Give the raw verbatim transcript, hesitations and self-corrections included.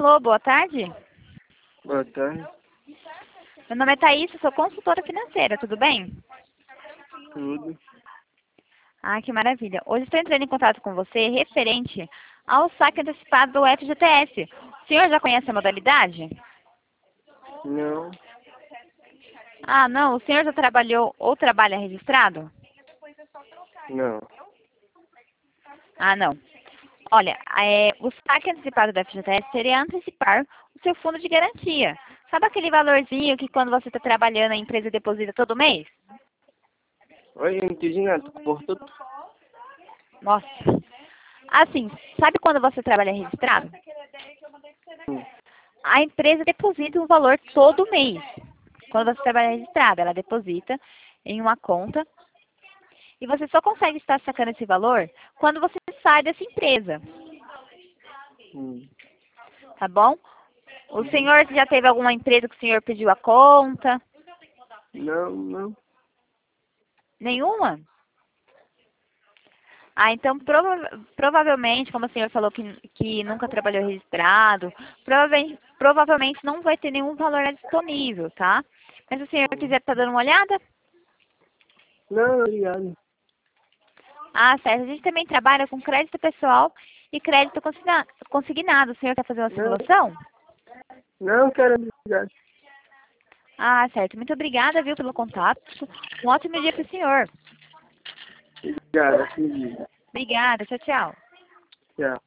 Alô, boa tarde. Boa tarde. Meu nome é Thaís, eu sou consultora financeira, tudo bem? Tudo. Ah, que maravilha. Hoje estou entrando em contato com você referente ao saque antecipado do F G T S. O senhor já conhece a modalidade? Não. Ah, não. O senhor já trabalhou ou trabalha registrado? Não. Ah, não. Olha, é, o saque antecipado do F G T S seria antecipar o seu fundo de garantia. Sabe aquele valorzinho que quando você está trabalhando a empresa deposita todo mês? Oi, eu não entendi nada. Tu cortou tudo. Nossa. Assim, sabe quando você trabalha registrado? Hum. A empresa deposita um valor todo mês. Quando você trabalha registrado, ela deposita em uma conta e você só consegue estar sacando esse valor quando você sai dessa empresa, Hum. tá bom? O Uhum. senhor já teve alguma empresa que o senhor pediu a conta? Não, não. Nenhuma? Ah, então prova provavelmente, como o senhor falou que, que nunca trabalhou registrado, provavelmente, provavelmente não vai ter nenhum valor disponível, tá? Mas se o senhor quiser estar dando uma olhada? Não, obrigado. Ah, certo. A gente também trabalha com crédito pessoal e crédito consigna- consignado. O senhor quer fazer uma Não, simulação? não quero obrigado. Ah, certo. Muito obrigada, viu, pelo contato. Um ótimo dia para o senhor. Obrigado, assim diz. Obrigada. Tchau, tchau. Tchau.